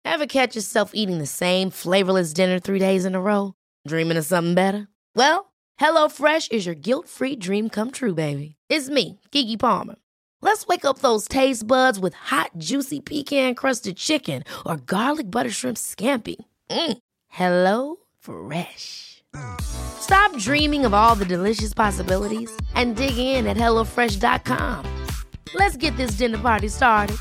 Ever catch yourself eating the same flavorless dinner 3 days in a row? Dreaming of something better? Well, HelloFresh is your guilt-free dream come true, baby. It's me, Keke Palmer. Let's wake up those taste buds with hot, juicy pecan-crusted chicken or garlic butter shrimp scampi. Hello Fresh. Stop dreaming of all the delicious possibilities and dig in at HelloFresh.com. Let's get this dinner party started.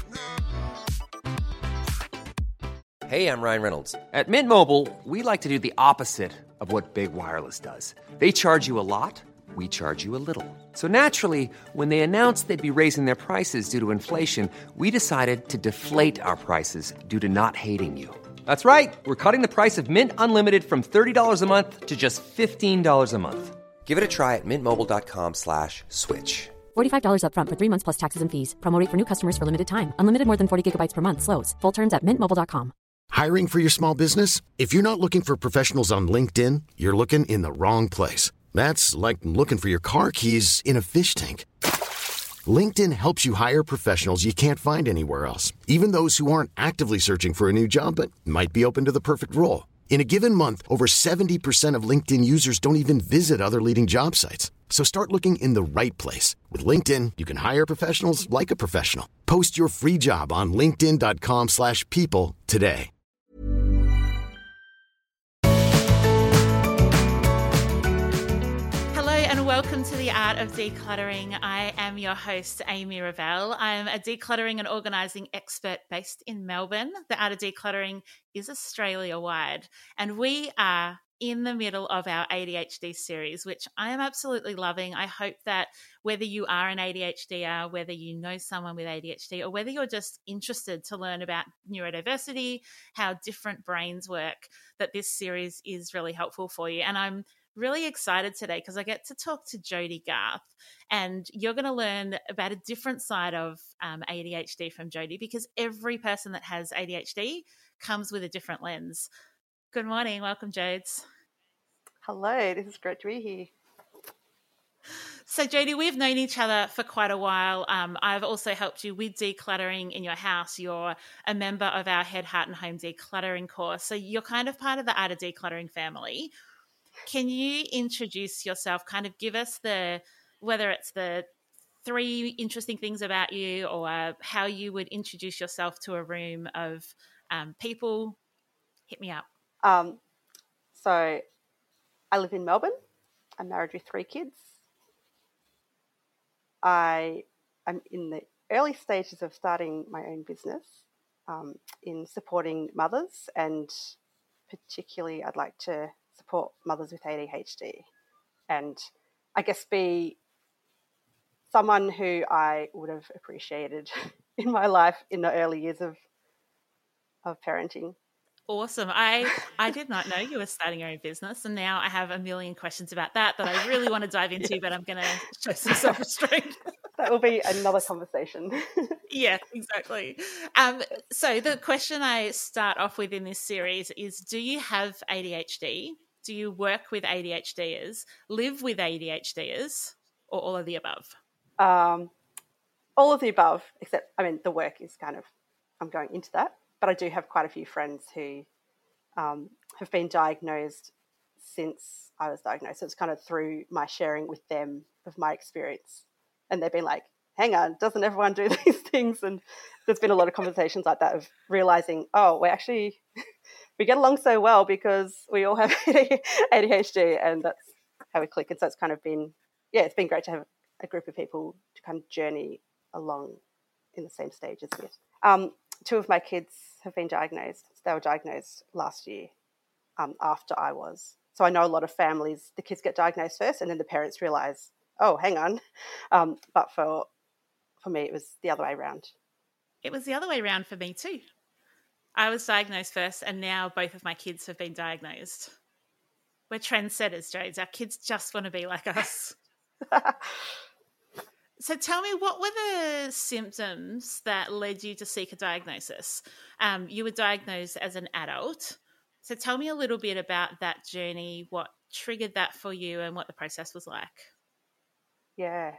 Hey, I'm Ryan Reynolds. At Mint Mobile, we like to do the opposite of what Big Wireless does. They charge you a lot, we charge you a little. So naturally, when they announced they'd be raising their prices due to inflation, we decided to deflate our prices due to not hating you. That's right. We're cutting the price of Mint Unlimited from $30 a month to just $15 a month. Give it a try at mintmobile.com/switch. $45 up front for 3 months plus taxes and fees. Promo rate for new customers for limited time. Unlimited more than 40 gigabytes per month. Slows full terms at mintmobile.com. Hiring for your small business? If you're not looking for professionals on LinkedIn, you're looking in the wrong place. That's like looking for your car keys in a fish tank. LinkedIn helps you hire professionals you can't find anywhere else, even those who aren't actively searching for a new job but might be open to the perfect role. In a given month, over 70% of LinkedIn users don't even visit other leading job sites. So start looking in the right place. With LinkedIn, you can hire professionals like a professional. Post your free job on linkedin.com/people today. And welcome to The Art of Decluttering. I am your host, Amy Revell. I'm a decluttering and organising expert based in Melbourne. The Art of Decluttering is Australia-wide, and we are in the middle of our ADHD series, which I am absolutely loving. I hope that whether you are an ADHDer, whether you know someone with ADHD, or whether you're just interested to learn about neurodiversity, how different brains work, that this series is really helpful for you. And I'm really excited today because I get to talk to Jodie Garth, and you're going to learn about a different side of ADHD from Jodie, because every person that has ADHD comes with a different lens. Good morning. Welcome, Jodes. Hello. This is great to be here. So, Jodie, we've known each other for quite a while. I've also helped you with decluttering in your house. You're a member of our Head, Heart and Home decluttering course. So you're kind of part of the Art of Decluttering family. Can you introduce yourself, kind of give us whether it's the 3 interesting things about you, or how you would introduce yourself to a room of people? Hit me up. So I live in Melbourne. I'm married with 3 kids. I am in the early stages of starting my own business in supporting mothers, and particularly I'd like to support mothers with ADHD, and I guess be someone who I would have appreciated in my life in the early years of parenting. Awesome. I did not know you were starting your own business, and now I have a million questions about that I really want to dive into, but I'm going to show some self-restraint. That will be another conversation. Yeah, exactly. So the question I start off with in this series is, do you have ADHD? Do you work with ADHDers, live with ADHDers, or all of the above? All of the above, except, the work is kind of, I'm going into that. But I do have quite a few friends who have been diagnosed since I was diagnosed. So it's kind of through my sharing with them of my experience. And they've been like, hang on, doesn't everyone do these things? And there's been a lot of conversations like that of realizing, we get along so well because we all have ADHD, and that's how we click. And so it's kind of been, it's been great to have a group of people to kind of journey along in the same stage as me. 2 of my kids have been diagnosed. They were diagnosed last year after I was. So I know a lot of families, the kids get diagnosed first and then the parents realise, oh, hang on. But for me, it was the other way around. It was the other way around for me too. I was diagnosed first, and now both of my kids have been diagnosed. We're trendsetters, Jodes. Our kids just want to be like us. So tell me, what were the symptoms that led you to seek a diagnosis? You were diagnosed as an adult. So tell me a little bit about that journey, what triggered that for you and what the process was like. Yeah.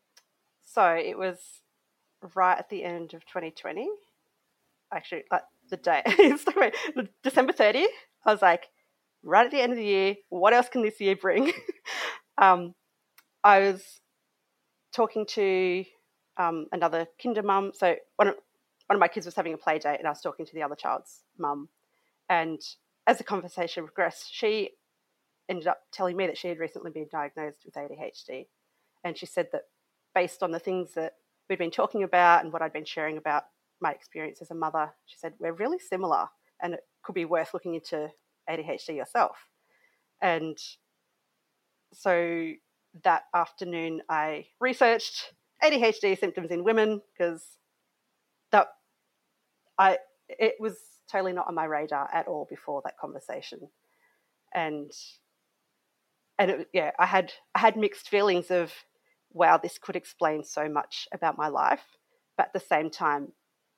So it was right at the end of 2020. Actually, the day, December 30th, I was like, right at the end of the year, what else can this year bring? I was talking to another kinder mum. So one of my kids was having a play date, and I was talking to the other child's mum. And as the conversation progressed, she ended up telling me that she had recently been diagnosed with ADHD. And she said that based on the things that we'd been talking about and what I'd been sharing about my experience as a mother, she said, we're really similar and it could be worth looking into ADHD yourself. And so that afternoon I researched ADHD symptoms in women because it was totally not on my radar at all before that conversation. And I had mixed feelings of, wow, this could explain so much about my life. But at the same time,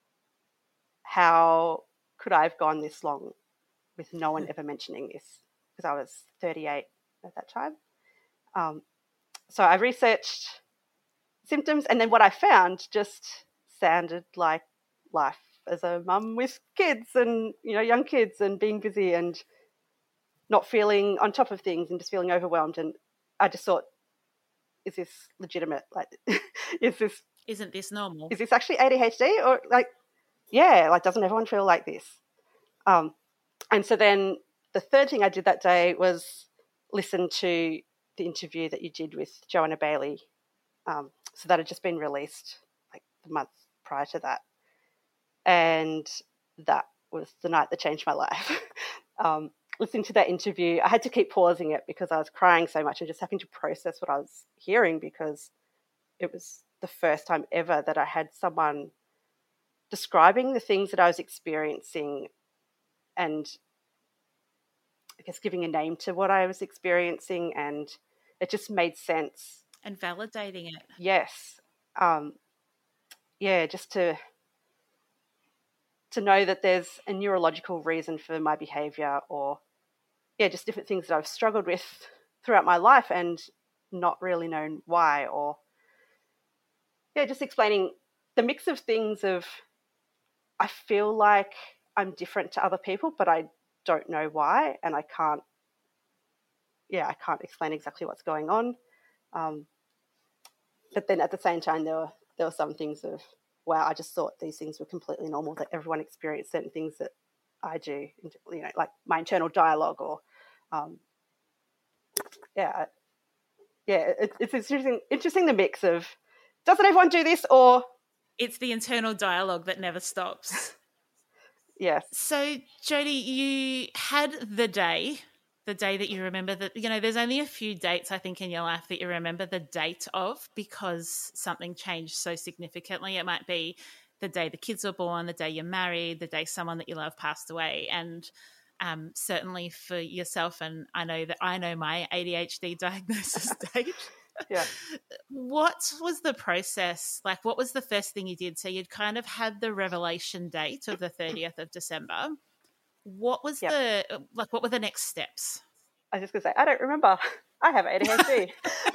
how could I have gone this long with no one ever mentioning this? Because I was 38 at that time. So I researched symptoms, and then what I found just sounded like life as a mum with kids and, young kids and being busy and not feeling on top of things and just feeling overwhelmed. And I just thought, is this legitimate? Like, isn't this normal? Is this actually ADHD? Or doesn't everyone feel like this? And so then the third thing I did that day was listen to the interview that you did with Joanna Bailey. So that had just been released like the month prior to that. And that was the night that changed my life. Listening to that interview, I had to keep pausing it because I was crying so much and just having to process what I was hearing, because it was the first time ever that I had someone describing the things that I was experiencing and I guess giving a name to what I was experiencing, and it just made sense. And validating it. Yes. Just to know that there's a neurological reason for my behaviour, or just different things that I've struggled with throughout my life and not really known why, or just explaining the mix of things of I feel like I'm different to other people, but I don't know why, and I can't explain exactly what's going on. But then at the same time, there were some things of, wow, I just thought these things were completely normal, that everyone experienced certain things that I do, like my internal dialogue, or it's interesting the mix of, doesn't everyone do this, or it's the internal dialogue that never stops. Yes. So Jody, you had the day that you remember that, there's only a few dates I think in your life that you remember the date of because something changed so significantly. It might be the day the kids were born, the day you're married, the day someone that you love passed away. And certainly for yourself, and I know my ADHD diagnosis date. Yeah. What was the process? Like, what was the first thing you did? So you'd kind of had the revelation date of the 30th of December. What was what were the next steps? I was just going to say, I don't remember. I have ADHD.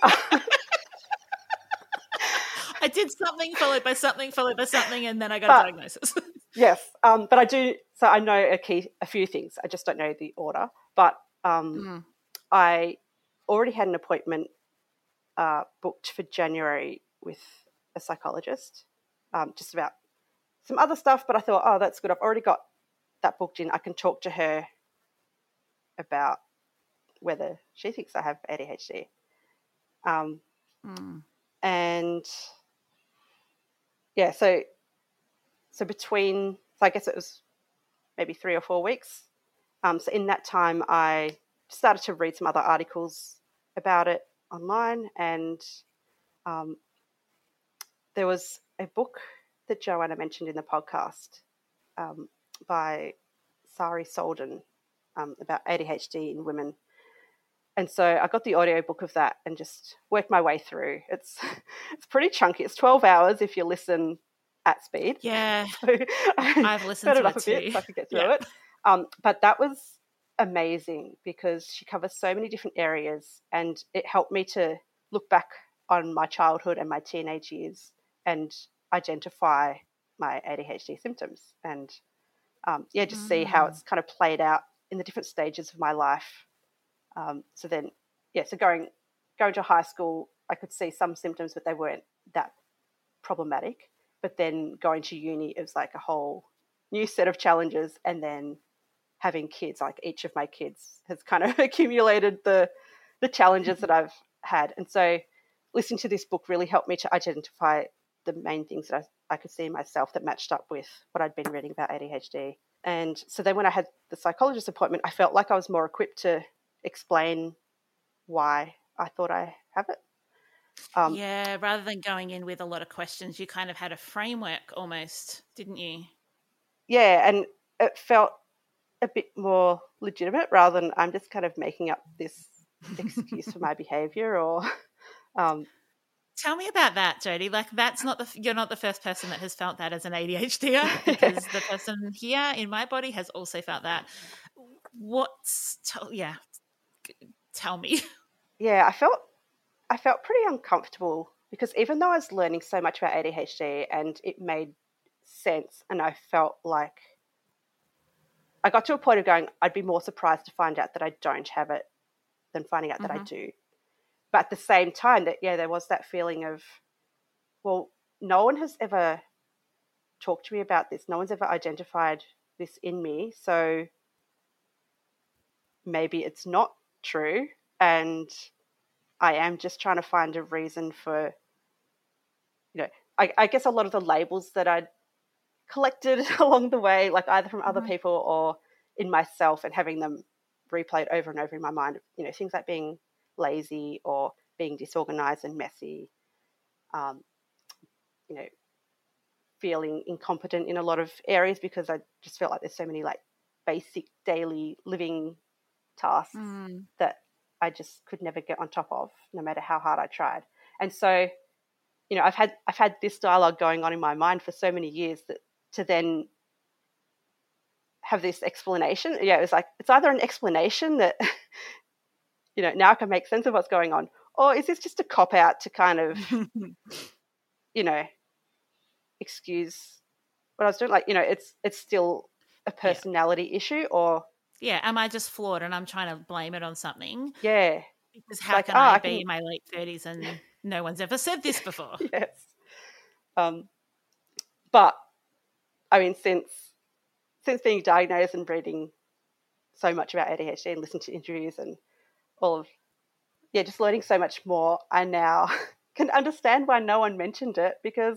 I did something followed by something followed by something, and then I got a diagnosis. Yes, but I do. So I know a few things. I just don't know the order. But I already had an appointment booked for January with a psychologist, just about some other stuff. But I thought, oh, that's good. I've already got that booked in. I can talk to her about whether she thinks I have ADHD. And so between, so I guess it was maybe 3 or 4 weeks. So in that time, I started to read some other articles about it online, and there was a book that Joanna mentioned in the podcast by Sari Solden about ADHD in women. And so I got the audiobook of that and just worked my way through. It's pretty chunky. It's 12 hours if you listen at speed. Yeah, so I've listened to it up a too. bit so I could get through it. But that was amazing because she covers so many different areas, and it helped me to look back on my childhood and my teenage years and identify my ADHD symptoms. And just see how it's kind of played out in the different stages of my life. So going to high school, I could see some symptoms, but they weren't that problematic. But then going to uni, it was like a whole new set of challenges. And then having kids, like each of my kids has kind of accumulated the challenges that I've had. And so listening to this book really helped me to identify the main things that I could see in myself that matched up with what I'd been reading about ADHD. And so then when I had the psychologist appointment, I felt like I was more equipped to explain why I thought I have it. Rather than going in with a lot of questions, you kind of had a framework almost, didn't you? Yeah, and it felt a bit more legitimate rather than I'm just kind of making up this excuse for my behaviour or... Tell me about that, Jodie. Like, you're not the first person that has felt that as an ADHDer, because the person here in my body has also felt that. Tell me. Yeah, I felt pretty uncomfortable because even though I was learning so much about ADHD and it made sense, and I felt like I got to a point of going, I'd be more surprised to find out that I don't have it than finding out that I do. But at the same time, there was that feeling of, well, no one has ever talked to me about this. No one's ever identified this in me. So maybe it's not true. And I am just trying to find a reason for, I guess a lot of the labels that I'd collected along the way, like either from other people or in myself, and having them replayed over and over in my mind, things like being lazy or being disorganized and messy, feeling incompetent in a lot of areas because I just felt like there's so many like basic daily living tasks that I just could never get on top of, no matter how hard I tried. And so, I've had this dialogue going on in my mind for so many years that to then have this explanation, it was like it's either an explanation that now I can make sense of what's going on, or is this just a cop out to kind of excuse what I was doing? Like, it's still a personality issue, or am I just flawed and I'm trying to blame it on something? Yeah. Because how can I be in my late 30s and no one's ever said this before? Yes. But I mean, since being diagnosed and reading so much about ADHD and listening to interviews and all of, just learning so much more, I now can understand why no one mentioned it because,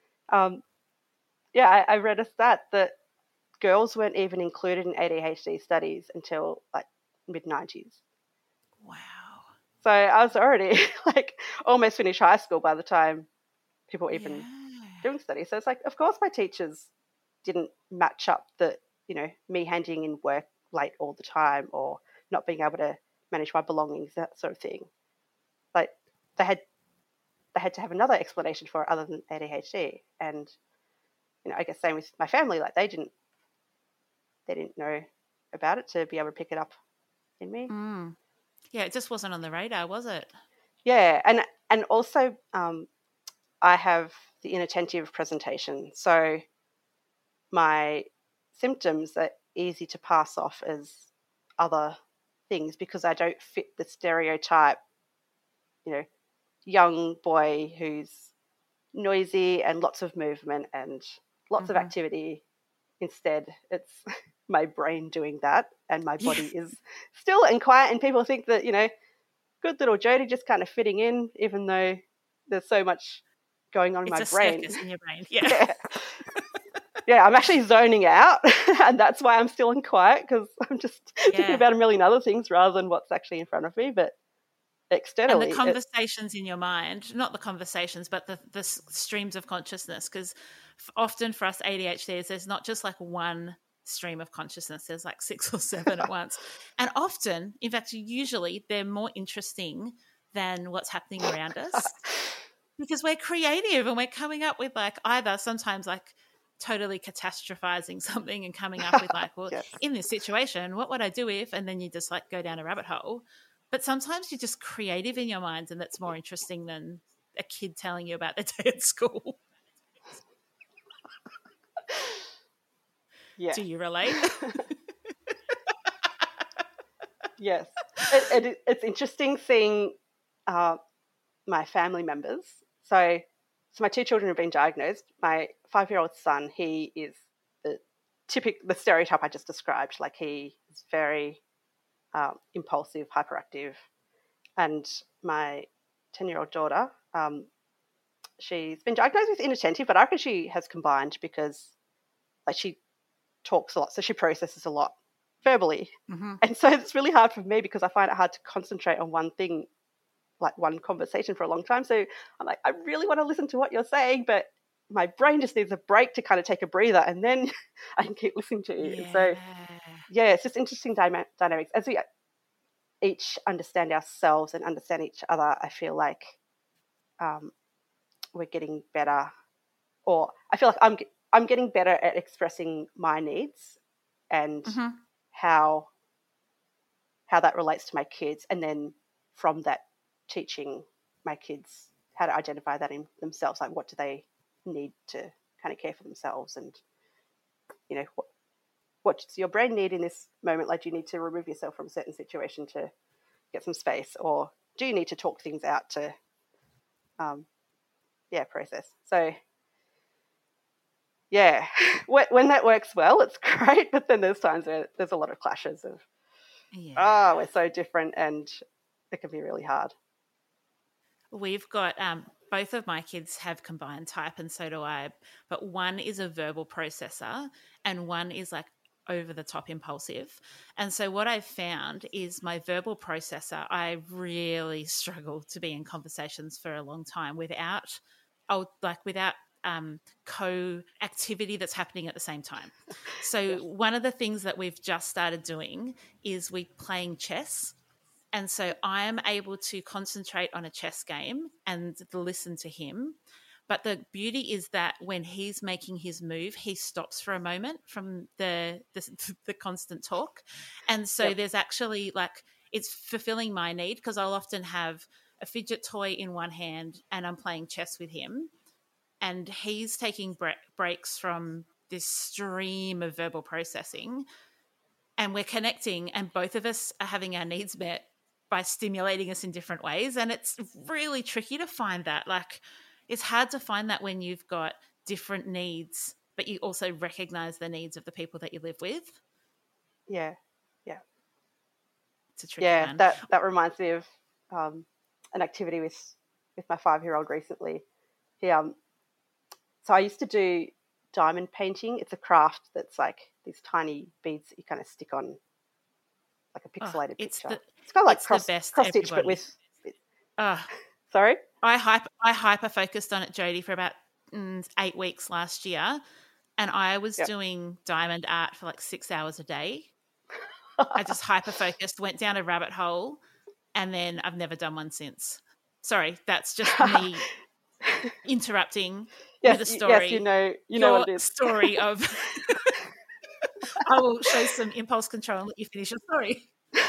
I read a stat that girls weren't even included in ADHD studies until like mid-90s. Wow. So I was already like almost finished high school by the time people were even doing studies. So it's like, of course my teachers didn't match up the, me handing in work late all the time or not being able to manage my belongings, that sort of thing. Like they had to have another explanation for it other than ADHD. And, I guess same with my family, like they didn't know about it to be able to pick it up in me. Yeah, it just wasn't on the radar, was it? Yeah, and also I have the inattentive presentation. So my symptoms are easy to pass off as other things because I don't fit the stereotype, young boy who's noisy and lots of movement and lots of activity. Instead, it's my brain doing that and my body is still and quiet, and people think that, good little Jodie just kind of fitting in even though there's so much going on in my brain. It's a circus in your brain. Yeah. Yeah, I'm actually zoning out and that's why I'm still in quiet because I'm just thinking about a million other things rather than what's actually in front of me. But externally, and the conversations in your mind, not the conversations, but the streams of consciousness, because often for us ADHDers, there's not just like one stream of consciousness, there's like 6 or 7 at once. And often, in fact, usually they're more interesting than what's happening around us because we're creative and we're coming up with like either sometimes like totally catastrophizing something and coming up with like, well, in this situation, what would I do if, and then you just like go down a rabbit hole. But sometimes you're just creative in your mind and that's more interesting than a kid telling you about their day at school. Yeah. Do you relate? Yes. It's interesting seeing my family members. So my two children have been diagnosed. My 5-year-old son, he is the stereotype I just described. Like, he is very impulsive, hyperactive. And my 10-year-old daughter, she's been diagnosed with inattentive, but I reckon she has combined because, like, she talks a lot, so she processes a lot verbally. Mm-hmm. And so it's really hard for me because I find it hard to concentrate on one thing, like one conversation for a long time. So I'm like, I really want to listen to what you're saying, but my brain just needs a break to kind of take a breather, and then I can keep listening to you. Yeah. And so, yeah, it's just interesting dynamics. As we each understand ourselves and understand each other, I feel like we're getting better, or I feel like I'm getting better at expressing my needs and Mm-hmm. how that relates to my kids, and then from that teaching my kids how to identify that in themselves, like what do they need to kind of care for themselves, and you know, what does your brain need in this moment? Like, do you need to remove yourself from a certain situation to get some space, or do you need to talk things out to process? So yeah, when that works well, it's great, but then there's times where there's a lot of clashes of we're so different, and it can be really hard. We've got both of my kids have combined type, and so do I, but one is a verbal processor and one is like over the top impulsive. And so what I've found is my verbal processor, I really struggle to be in conversations for a long time without co-activity that's happening at the same time. So one of the things that we've just started doing is we playing chess. And so I am able to concentrate on a chess game and listen to him. But the beauty is that when he's making his move, he stops for a moment from the constant talk. And so there's actually, like, it's fulfilling my need, because I'll often have a fidget toy in one hand and I'm playing chess with him. And he's taking breaks from this stream of verbal processing. And we're connecting, and both of us are having our needs met by stimulating us in different ways. And it's really tricky to find that. Like, it's hard to find that when you've got different needs, but you also recognize the needs of the people that you live with. Yeah. It's a tricky one. That reminds me of an activity with my 5-year-old recently. He so I used to do diamond painting. It's a craft that's like these tiny beads that you kind of stick on like a pixelated picture. It's kind of like cross stitch, but with. Sorry? I hyper focused on it, Jodie, for about 8 weeks last year, and I was doing diamond art for like 6 hours a day. I just hyper focused, went down a rabbit hole, and then I've never done one since. Sorry, that's just me interrupting with a story. Yes, you know what it is. Story of I will show some impulse control and let you finish your story.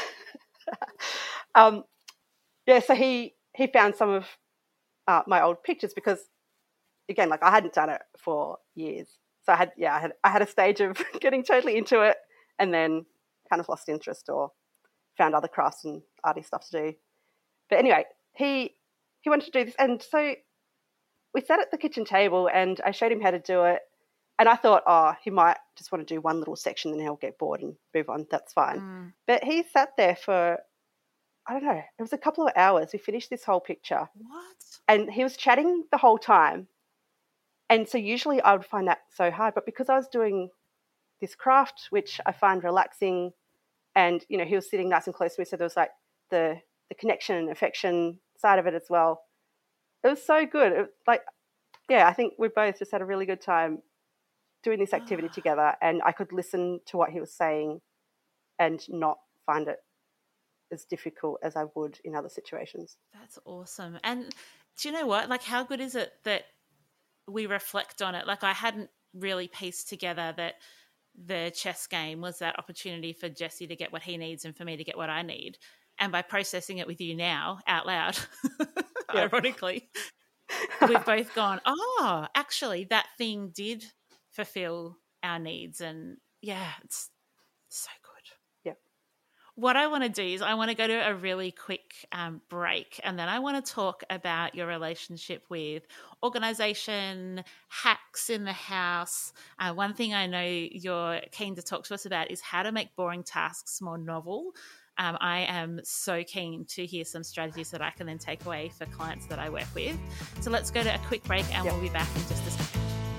So he found some of my old pictures, because again, like, I hadn't done it for years. So I had a stage of getting totally into it and then kind of lost interest or found other crafts and arty stuff to do. But anyway, he wanted to do this, and so we sat at the kitchen table and I showed him how to do it. And I thought, he might just want to do one little section and then he'll get bored and move on. That's fine. But he sat there for, I don't know, it was a couple of hours. We finished this whole picture. What? And he was chatting the whole time. And so usually I would find that so hard. But because I was doing this craft, which I find relaxing, and, you know, he was sitting nice and close to me, so there was like the connection and affection side of it as well. It was so good. I think we both just had a really good time doing this activity together, and I could listen to what he was saying and not find it as difficult as I would in other situations. That's awesome. And do you know what? Like, how good is it that we reflect on it? Like, I hadn't really pieced together that the chess game was that opportunity for Jesse to get what he needs and for me to get what I need. And by processing it with you now out loud, ironically, we've both gone, actually, that thing did fulfill our needs. And Yeah, it's so good. Yeah. What I want to do is I want to go to a really quick break, and then I want to talk about your relationship with organisation, hacks in the house. One thing I know you're keen to talk to us about is how to make boring tasks more novel. I am so keen to hear some strategies that I can then take away for clients that I work with. So let's go to a quick break, and we'll be back in just a second.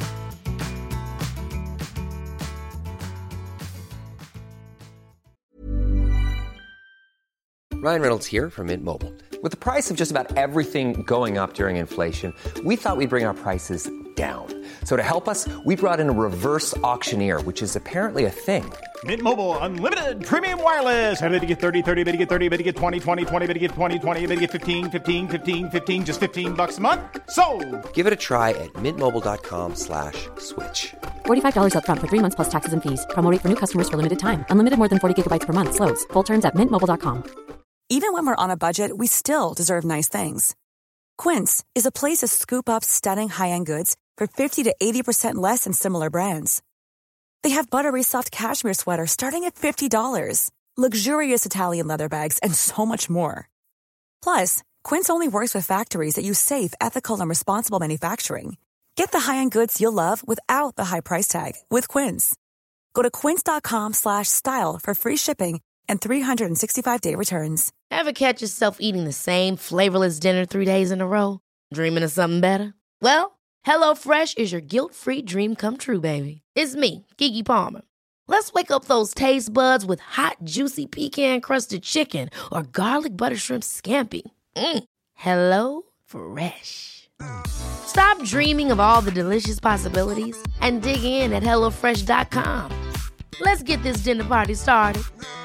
Ryan Reynolds here from Mint Mobile. With the price of just about everything going up during inflation, we thought we'd bring our prices down. So to help us, we brought in a reverse auctioneer, which is apparently a thing. Mint Mobile Unlimited Premium Wireless. How to get 30, 30, bit to get 30, bit to get 20, 20, 20, bit to get 20, 20, bit to get 15, 15, 15, 15, just $15 a month? Sold! Give it a try at mintmobile.com/switch. $45 up front for 3 months plus taxes and fees. Promo rate for new customers for limited time. Unlimited more than 40 gigabytes per month. Slows full terms at mintmobile.com. Even when we're on a budget, we still deserve nice things. Quince is a place to scoop up stunning high-end goods for 50 to 80% less than similar brands. They have buttery soft cashmere sweaters starting at $50, luxurious Italian leather bags, and so much more. Plus, Quince only works with factories that use safe, ethical, and responsible manufacturing. Get the high-end goods you'll love without the high price tag with Quince. Go to quince.com/style for free shipping and 365-day returns. Ever catch yourself eating the same flavorless dinner 3 days in a row? Dreaming of something better? Well, HelloFresh is your guilt-free dream come true, baby. It's me, Keke Palmer. Let's wake up those taste buds with hot, juicy pecan-crusted chicken or garlic butter shrimp scampi. Hello Fresh. Stop dreaming of all the delicious possibilities and dig in at HelloFresh.com. Let's get this dinner party started.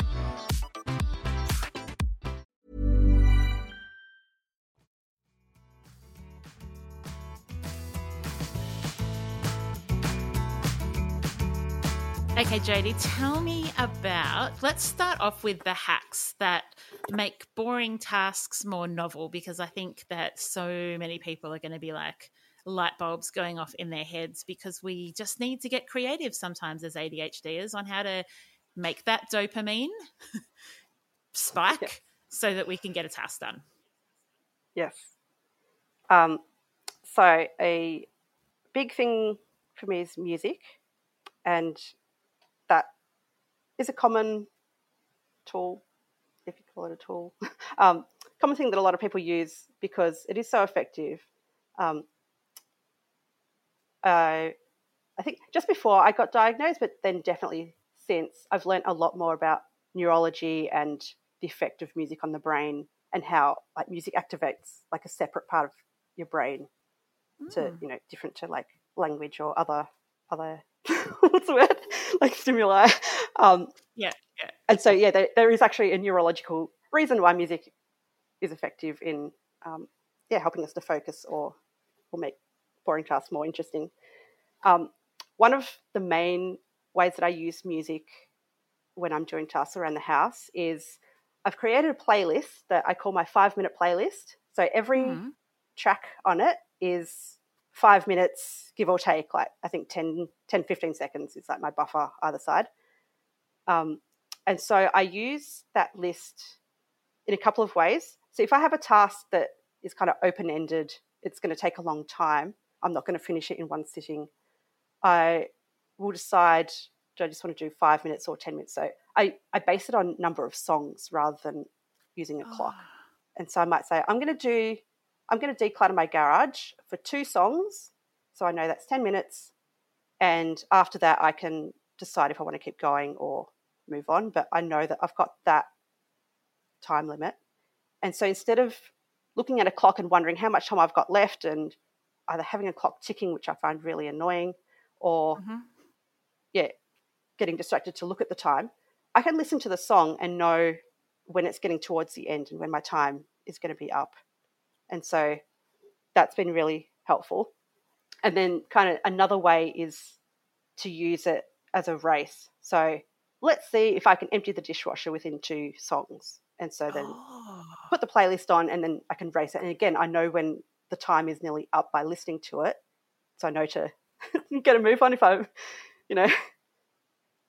Okay, Jodie, tell me about, let's start off with the hacks that make boring tasks more novel, because I think that so many people are going to be like light bulbs going off in their heads, because we just need to get creative sometimes as ADHDers on how to make that dopamine spike so that we can get a task done. Yes. So a big thing for me is music, and that is a common tool, if you call it a tool, common thing that a lot of people use because it is so effective. I think just before I got diagnosed, but then definitely since, I've learned a lot more about neurology and the effect of music on the brain, and how like music activates like a separate part of your brain to, you know, different to like language or other what's the word, like stimuli. Yeah. And so there is actually a neurological reason why music is effective in helping us to focus or make boring tasks more interesting. One of the main ways that I use music when I'm doing tasks around the house is I've created a playlist that I call my 5-minute playlist. So every track on it is 5 minutes, give or take, like I think 10, 15 seconds is like my buffer either side. And so I use that list in a couple of ways. So if I have a task that is kind of open-ended, it's going to take a long time, I'm not going to finish it in one sitting, I will decide, do I just want to do 5 minutes or 10 minutes? So I base it on number of songs rather than using a clock. And so I might say, I'm going to declutter my garage for 2 songs. So I know that's 10 minutes. And after that, I can decide if I want to keep going or move on. But I know that I've got that time limit. And so instead of looking at a clock and wondering how much time I've got left and either having a clock ticking, which I find really annoying, or, getting distracted to look at the time, I can listen to the song and know when it's getting towards the end and when my time is going to be up. And so that's been really helpful. And then kind of another way is to use it as a race. So let's see if I can empty the dishwasher within 2 songs. And so then put the playlist on and then I can race it. And again, I know when the time is nearly up by listening to it. So I know to get a move on if I'm,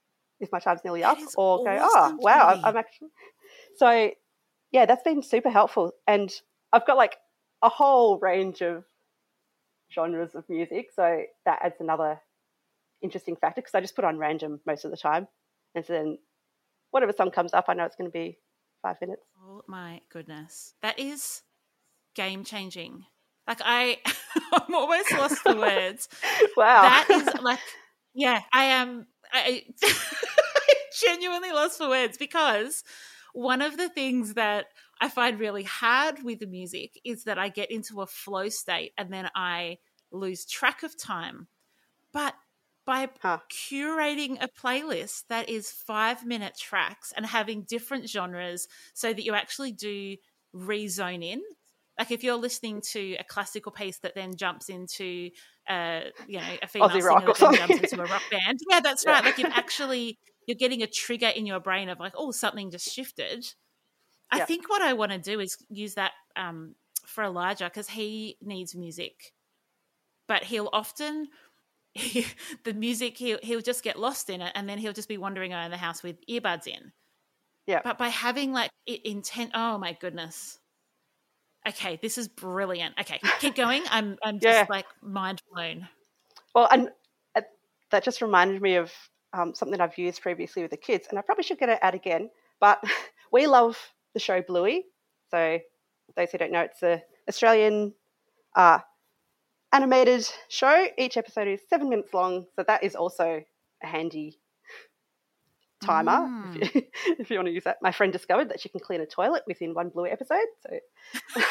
if my time's nearly up, is or go, awesome, wow, Katie. I'm actually. So, yeah, that's been super helpful. And I've got like a whole range of genres of music. So that adds another interesting factor because I just put on random most of the time. And so then whatever song comes up, I know it's going to be 5 minutes. Oh my goodness. That is game changing. Like I'm almost lost for words. Wow. That is like, yeah, I genuinely lost for words because one of the things that I find really hard with the music is that I get into a flow state and then I lose track of time. But by curating a playlist that is 5-minute tracks and having different genres so that you actually do rezone in, like if you're listening to a classical piece that then jumps into a female Aussie singer rock or that then something. jumps into a rock band. Yeah, that's right. Like you're getting a trigger in your brain of like, oh, something just shifted. I think what I want to do is use that for Elijah because he needs music, but he'll often the music he'll just get lost in it, and then he'll just be wandering around the house with earbuds in. Yeah. But by having like intent, oh my goodness. Okay, this is brilliant. Okay, keep going. I'm just like mind blown. Well, and that just reminded me of something I've used previously with the kids, and I probably should get it out again. But we love the show Bluey. So those who don't know, it's an Australian animated show. Each episode is 7 minutes long, so that is also a handy timer if you want to use that. My friend discovered that she can clean a toilet within one Bluey episode. So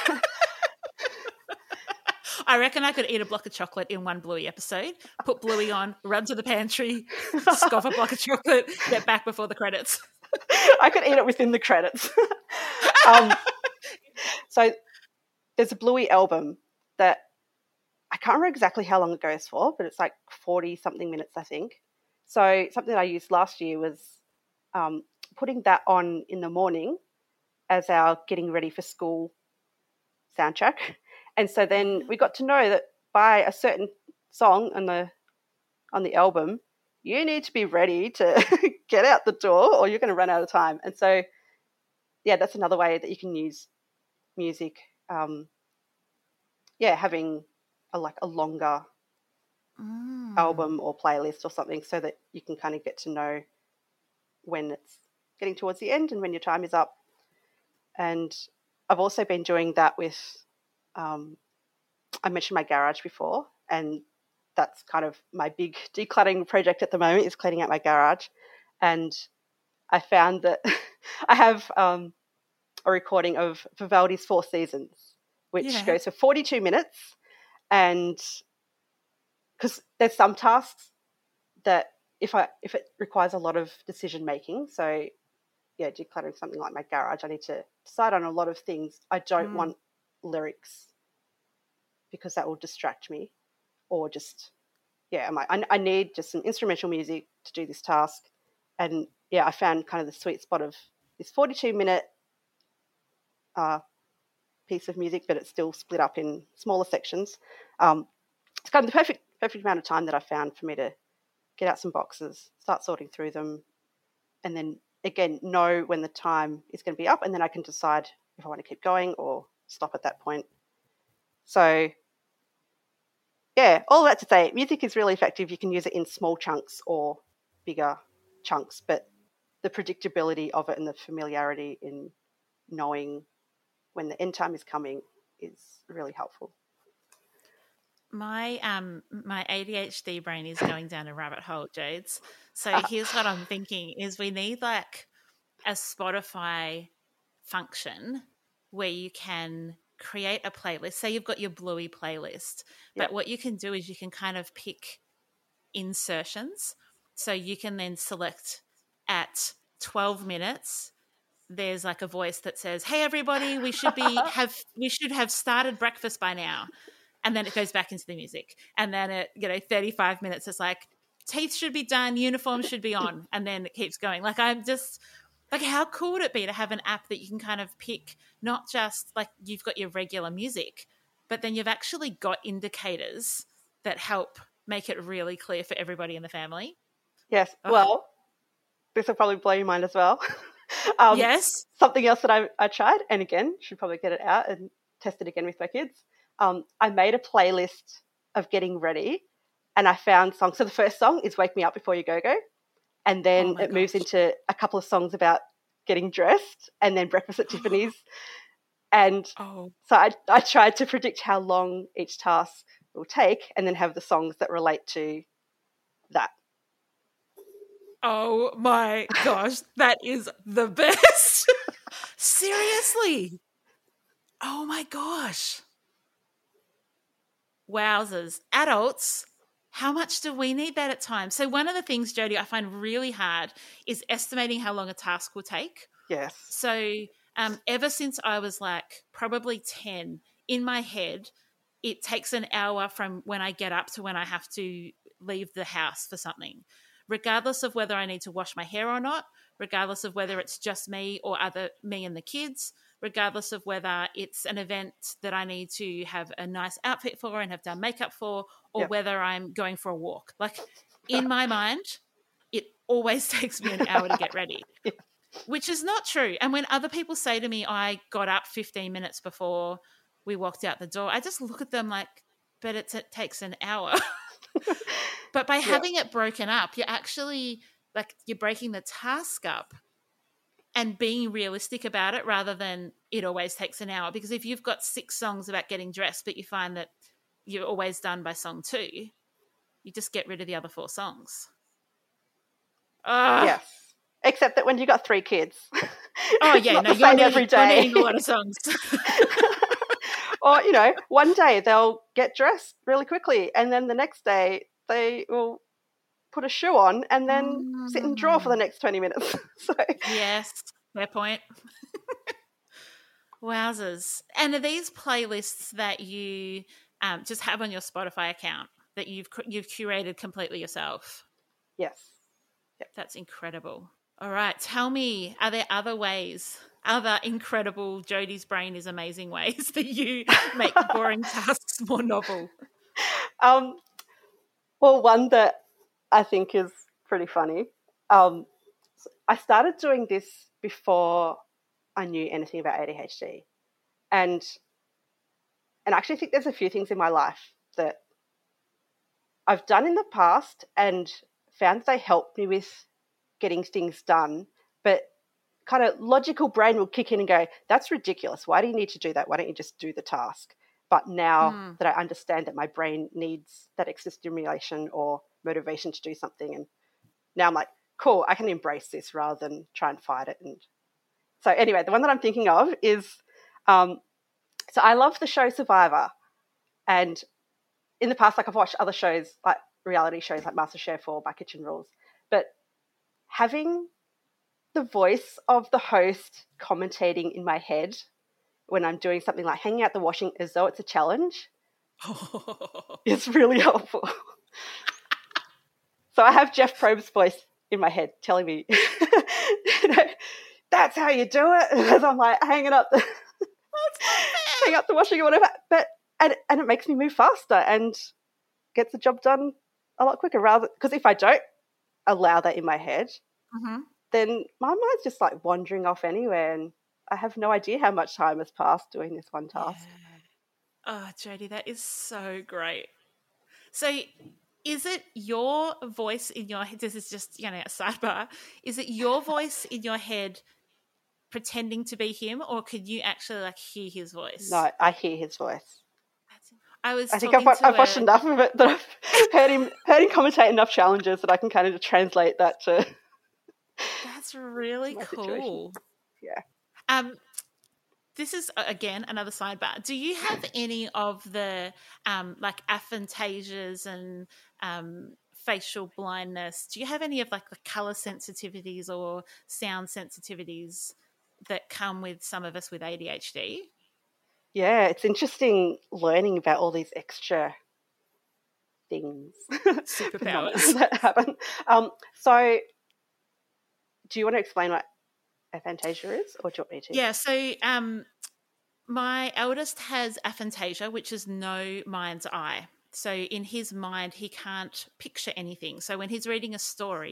I reckon I could eat a block of chocolate in one Bluey episode, put Bluey on, run to the pantry, scoff a block of chocolate, get back before the credits. I could eat it within the credits. So there's a Bluey album that I can't remember exactly how long it goes for, but it's like 40-something minutes, I think. So something I used last year was putting that on in the morning as our getting ready for school soundtrack. And so then we got to know that by a certain song on the album, you need to be ready to get out the door or you're going to run out of time. And so, yeah, that's another way that you can use music. Having a longer album or playlist or something so that you can kind of get to know when it's getting towards the end and when your time is up. And I've also been doing that with, I mentioned my garage before, and that's kind of my big decluttering project at the moment is cleaning out my garage. And I found that I have a recording of Vivaldi's Four Seasons, which goes for 42 minutes. And because there's some tasks that if it requires a lot of decision making, so decluttering something like my garage, I need to decide on a lot of things. I don't want lyrics because that will distract me, or just I need just some instrumental music to do this task. And I found kind of the sweet spot of this 42-minute piece of music, but it's still split up in smaller sections. It's kind of the perfect amount of time that I found for me to get out some boxes, start sorting through them, and then again know when the time is going to be up, and then I can decide if I want to keep going or stop at that point. So all that to say, music is really effective. You can use it in small chunks or bigger chunks, but the predictability of it and the familiarity in knowing when the end time is coming is really helpful. My my ADHD brain is going down a rabbit hole, Jades. So here's what I'm thinking is we need like a Spotify function where you can create a playlist. Say you've got your Bluey playlist, but what you can do is you can kind of pick insertions. So you can then select at 12 minutes, there's like a voice that says, "Hey everybody, we should have started breakfast by now." And then it goes back into the music. And then at 35 minutes, it's like, teeth should be done, uniform should be on. And then it keeps going. Like, I'm just, like, how cool would it be to have an app that you can kind of pick, not just like you've got your regular music, but then you've actually got indicators that help make it really clear for everybody in the family? Yes. Well, this will probably blow your mind as well. Yes. Something else that I tried, and again, should probably get it out and test it again with my kids. I made a playlist of getting ready, and I found songs. So the first song is Wake Me Up Before You Go Go, and then it moves into a couple of songs about getting dressed, and then breakfast at Tiffany's. And so I tried to predict how long each task will take, and then have the songs that relate to that. Oh my gosh, that is the best. Seriously. Oh my gosh. Wowzers. Adults, how much do we need that at times? So one of the things, Jodie, I find really hard is estimating how long a task will take. Yes. So ever since I was like probably 10, in my head, it takes an hour from when I get up to when I have to leave the house for something. Regardless of whether I need to wash my hair or not, regardless of whether it's just me or me and the kids, regardless of whether it's an event that I need to have a nice outfit for and have done makeup for, or whether I'm going for a walk. Like in my mind, it always takes me an hour to get ready, which is not true. And when other people say to me, I got up 15 minutes before we walked out the door, I just look at them like, but it takes an hour. But by having it broken up, you're actually you're breaking the task up and being realistic about it rather than it always takes an hour. Because if you've got 6 songs about getting dressed, but you find that you're always done by song 2, you just get rid of the other 4 songs. Yes. Except that when you got 3 kids. Oh, yeah. No, you're needing a lot of songs. Or, one day they'll get dressed really quickly, and then the next day they will put a shoe on and then sit and draw for the next 20 minutes. So yes, fair point. Wowzers. And are these playlists that you just have on your Spotify account that you've curated completely yourself? Yes. Yep. That's incredible. All right. Tell me, are there other ways, other incredible Jodie's brain is amazing ways that you make boring tasks more novel? Well, one that I think is pretty funny. I started doing this before I knew anything about ADHD. And I actually think there's a few things in my life that I've done in the past and found that they help me with getting things done, but kind of logical brain will kick in and go, that's ridiculous. Why do you need to do that? Why don't you just do the task? But now that I understand that my brain needs that extra stimulation or motivation to do something, and now I'm like, cool, I can embrace this rather than try and fight it. And so anyway, the one that I'm thinking of is, so I love the show Survivor. And in the past, I've watched other shows, like reality shows like MasterChef or My Kitchen Rules, but having the voice of the host commentating in my head when I'm doing something like hanging out the washing as though it's a challenge is really helpful. So I have Jeff Probst's voice in my head telling me, that's how you do it. As I'm like hanging up the washing or whatever. And it makes me move faster and gets the job done a lot quicker. Because if I don't allow that in my head, then my mind's just like wandering off anywhere, and I have no idea how much time has passed doing this one task. Yeah. Oh, Jodie, that is so great. So is it your voice in your head? This is just, a sidebar. Is it your voice in your head pretending to be him, or could you actually hear his voice? No, I hear his voice. I think I've watched enough of it that I've heard him commentate enough challenges that I can kind of translate that to. That's really cool. Situation. Yeah. This is again another sidebar. Do you have any of the aphantasias and facial blindness? Do you have any of the color sensitivities or sound sensitivities that come with some of us with ADHD? Yeah, it's interesting learning about all these extra things, superpowers that happen. So, do you want to explain what aphantasia is, or do you want me to? Yeah, so my eldest has aphantasia, which is no mind's eye. So in his mind, he can't picture anything. So when he's reading a story,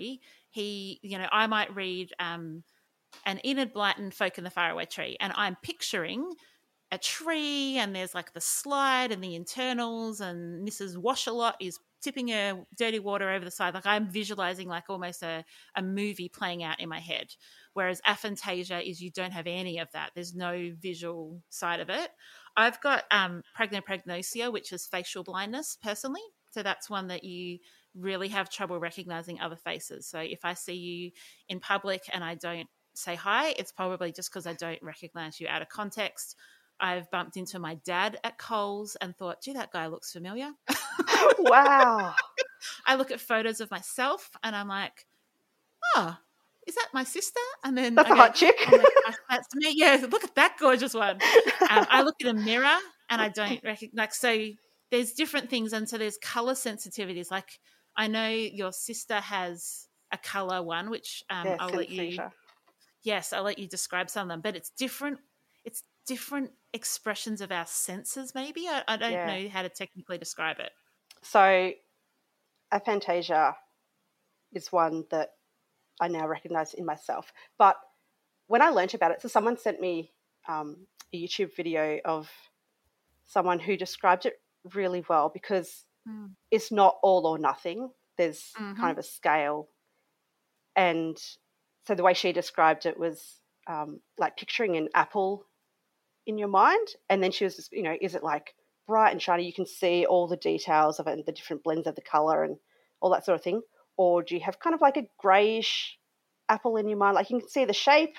I might read an Enid Blyton Folk in the Faraway Tree, and I'm picturing a tree, and there's like the slide and the internals, and Mrs. Washalot is tipping her dirty water over the side. Like I'm visualizing like almost a movie playing out in my head. Whereas aphantasia is you don't have any of that. There's no visual side of it. I've got prosopagnosia, which is facial blindness personally. So that's one that you really have trouble recognizing other faces. So if I see you in public and I don't say hi, it's probably just because I don't recognize you out of context. I've bumped into my dad at Coles and thought, gee, that guy looks familiar. Wow. I look at photos of myself and I'm like, oh, is that my sister? And then that's a hot chick. That's me. Yeah, look at that gorgeous one. I look at a mirror and I don't recognize. So there's different things. And so there's color sensitivities. Like I know your sister has a color one, which I'll let you. Yes, I'll let you describe some of them. But it's different. It's different expressions of our senses, maybe. I don't know how to technically describe it. So aphantasia is one that I now recognise in myself. But when I learnt about it, so someone sent me a YouTube video of someone who described it really well because it's not all or nothing. There's kind of a scale. And so the way she described it was like picturing an apple in your mind, and then she was just, is it like bright and shiny, you can see all the details of it and the different blends of the colour and all that sort of thing, or do you have kind of like a greyish apple in your mind, like you can see the shape,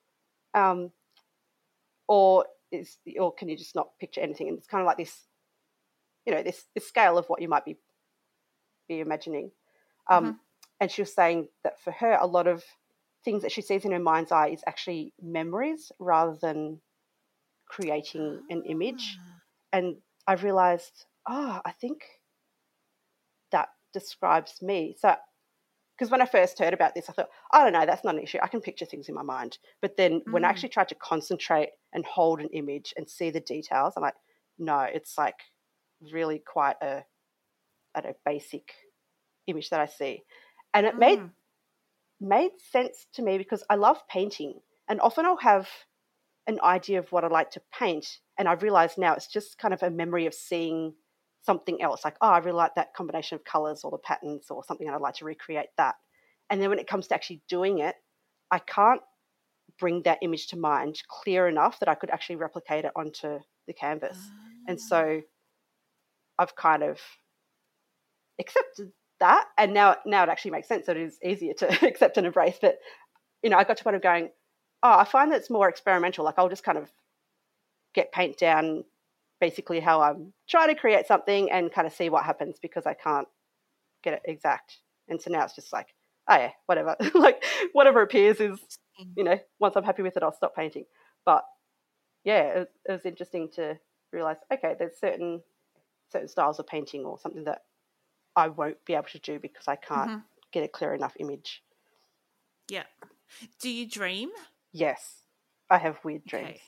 or can you just not picture anything? And it's kind of like this, this scale of what you might be imagining. And she was saying that for her, a lot of things that she sees in her mind's eye is actually memories rather than creating an image. And I realized, I think that describes me. So, because when I first heard about this, I thought, I don't know, that's not an issue. I can picture things in my mind. But then when I actually tried to concentrate and hold an image and see the details, I'm like, no, it's like really quite a basic image that I see. And it made sense to me because I love painting, and often I'll have an idea of what I like to paint, and I realize now it's just kind of a memory of seeing something else, like, I really like that combination of colors or the patterns or something, and I'd like to recreate that. And then when it comes to actually doing it, I can't bring that image to mind clear enough that I could actually replicate it onto the canvas. And so I've kind of accepted that, and now it actually makes sense that it is easier to accept and embrace. But I got to the point of going, I find that it's more experimental. Like I'll just kind of get paint down basically how I'm trying to create something and kind of see what happens because I can't get it exact. And so now it's just like, oh yeah, whatever. Like whatever appears is, once I'm happy with it, I'll stop painting. But yeah, it was interesting to realize, okay, there's certain styles of painting or something that I won't be able to do because I can't get a clear enough image. Yeah. Do you dream? Yes, I have weird dreams. Okay.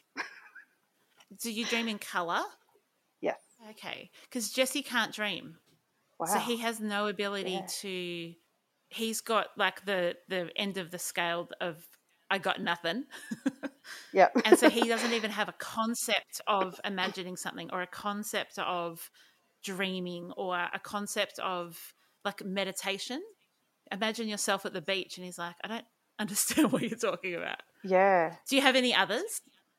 Do you dream in colour? Yes. Okay, because Jesse can't dream. Wow. So he has no ability to. He's got like the end of the scale of I got nothing. Yeah. And so he doesn't even have a concept of imagining something or a concept of dreaming or a concept of like meditation. Imagine yourself at the beach and he's like, I don't understand what you're talking about. Yeah. Do you have any others?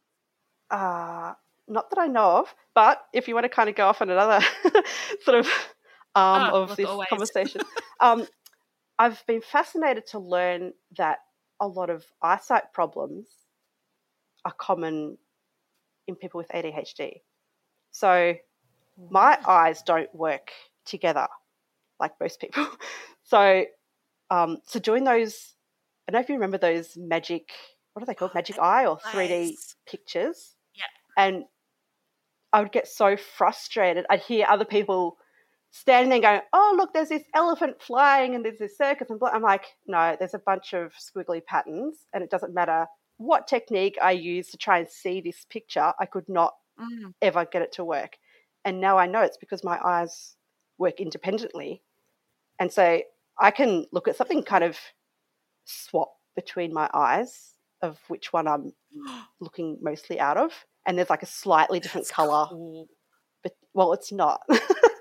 Not that I know of, but if you want to kind of go off on another sort of of this conversation, I've been fascinated to learn that a lot of eyesight problems are common in people with ADHD. So my eyes don't work together like most people. So doing those, I don't know if you remember those magic, what are they called? Magic eye or 3D pictures. Yeah. And I would get so frustrated. I'd hear other people standing there going, oh, look, there's this elephant flying and there's this circus. And I'm like, no, there's a bunch of squiggly patterns and it doesn't matter what technique I use to try and see this picture. I could not ever get it to work. And now I know it's because my eyes work independently. And so I can look at something kind of swap between my eyes of which one I'm looking mostly out of, and there's like a slightly different colour. Cool. But well, it's not. No?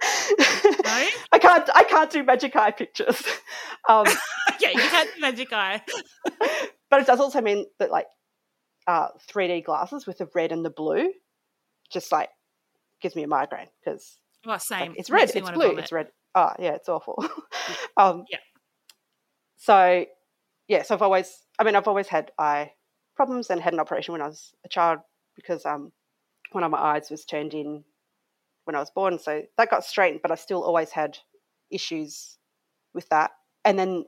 I can't do magic eye pictures. Yeah, you can't do magic eye. But it does also mean that like 3D glasses with the red and the blue just like gives me a migraine because Same. like, it's red, it's blue, it's red. Oh yeah, it's awful. So I've always had eye problems and had an operation when I was a child because one of my eyes was turned in when I was born, so that got straightened, but I still always had issues with that. And then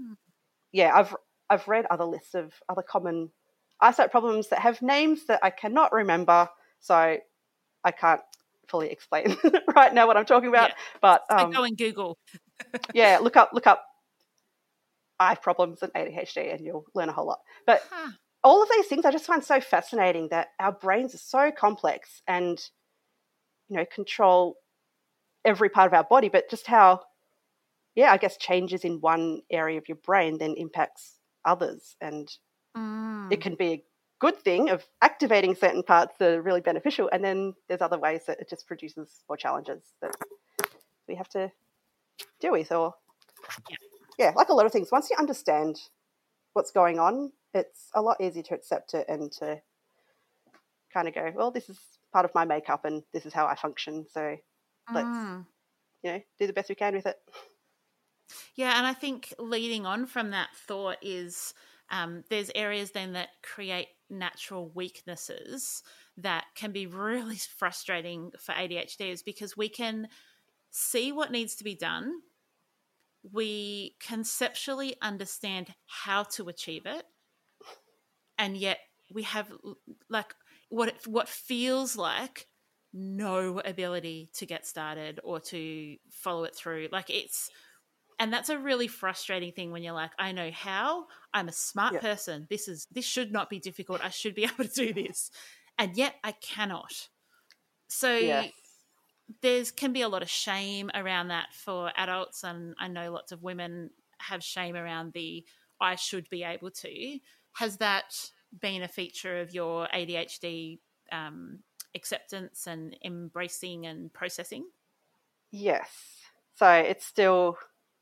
I've read other lists of other common eyesight problems that have names that I cannot remember, so I can't fully explain right now what I'm talking about. Yeah. But So go and Google. yeah, look up eye problems and ADHD and you'll learn a whole lot. But all of these things I just find so fascinating that our brains are so complex and, you know, control every part of our body, but just how, I guess changes in one area of your brain then impacts others. And it can be a good thing of activating certain parts that are really beneficial, and then there's other ways that it just produces more challenges that we have to deal with. Or like a lot of things, once you understand what's going on, it's a lot easier to accept it and to kind of go, well, this is part of my makeup and this is how I function, so let's do the best we can with it. Yeah, and I think leading on from that thought is there's areas then that create natural weaknesses that can be really frustrating for ADHDers because we can see what needs to be done. We conceptually understand how to achieve it, and yet we have like what feels like no ability to get started or to follow it through. And that's a really frustrating thing when you're like, I know how, I'm a smart person. This should not be difficult. I should be able to do this. And yet I cannot. So there can be a lot of shame around that for adults. And I know lots of women have shame around the, I should be able to. Has that been a feature of your ADHD acceptance and embracing and processing? Yes. So it's still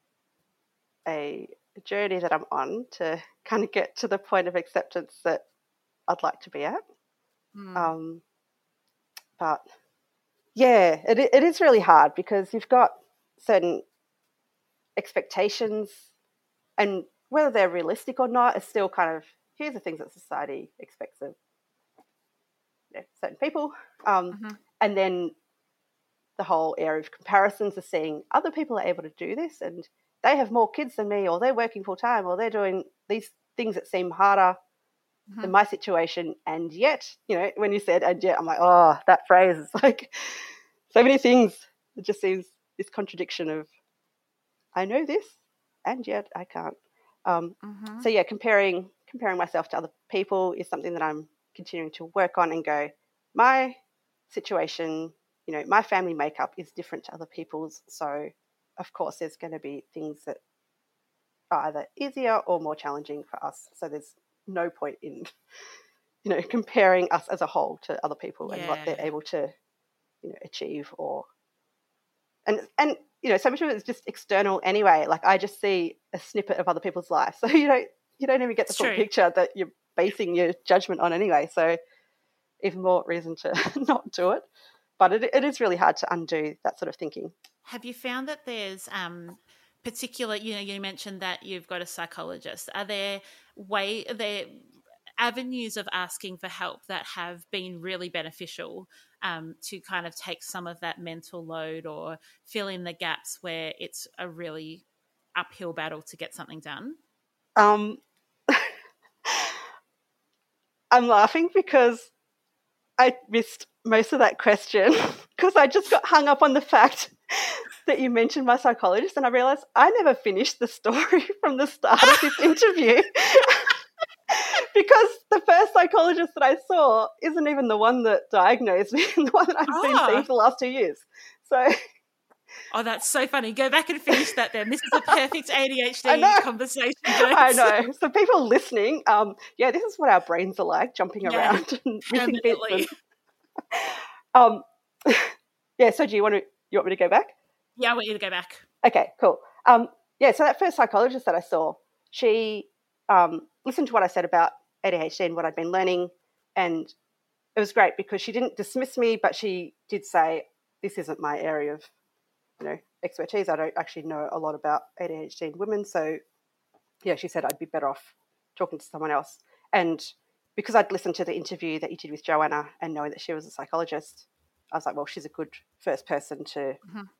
a journey that I'm on to kind of get to the point of acceptance that I'd like to be at. But yeah, it is really hard because you've got certain expectations, and whether they're realistic or not is still kind of, here's the things that society expects of certain people. And then the whole area of comparisons of seeing other people are able to do this and they have more kids than me, or they're working full time, or they're doing these things that seem harder than my situation. And yet, you know, when you said, and yet, I'm like, oh, that phrase is like so many things. It just seems this contradiction of, I know this, and yet I can't. So yeah, comparing myself to other people is something that I'm continuing to work on and go, my situation, you know, my family makeup is different to other people's. So of course there's going to be things that are either easier or more challenging for us. So there's no point in, you know, comparing us as a whole to other people and what they're able to, you know, achieve or, and you know, so much of it is just external anyway. Like I just see a snippet of other people's lives. So you don't even get the full picture that you're basing your judgment on anyway. So even more reason to not do it. But it is really hard to undo that sort of thinking. Have you found that there's particular, you know, you mentioned that you've got a psychologist. Are there avenues of asking for help that have been really beneficial to kind of take some of that mental load or fill in the gaps where it's a really uphill battle to get something done? I'm laughing because I missed most of that question because I just got hung up on the fact that you mentioned my psychologist, and I realised I never finished the story from the start of this interview because the first psychologist that I saw isn't even the one that diagnosed me and the one that I've been seeing for the last 2 years. So Oh, that's so funny. Go back and finish that then. This is a perfect ADHD conversation. I know. So people listening, this is what our brains are like, jumping around and missing bits. So do you want me to go back? Yeah, I want you to go back. Okay, cool. So that first psychologist that I saw, she listened to what I said about ADHD and what I'd been learning, and it was great because she didn't dismiss me, but she did say, this isn't my area of expertise. I don't actually know a lot about ADHD in women. So, she said I'd be better off talking to someone else. And because I'd listened to the interview that you did with Joanna and knowing that she was a psychologist, I was like, well, she's a good first person to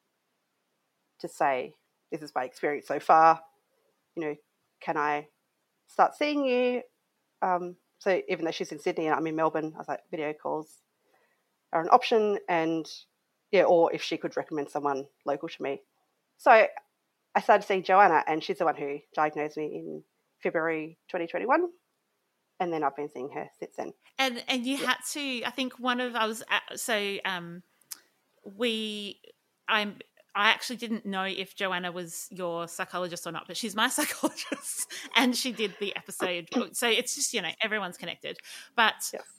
say, this is my experience so far. Can I start seeing you? So even though she's in Sydney and I'm in Melbourne, I was like, video calls are an option, and or if she could recommend someone local to me. So I started seeing Joanna, and she's the one who diagnosed me in February 2021, and then I've been seeing her since then. And you had to, I think I actually didn't know if Joanna was your psychologist or not, but she's my psychologist, and she did the episode. So it's just, everyone's connected. But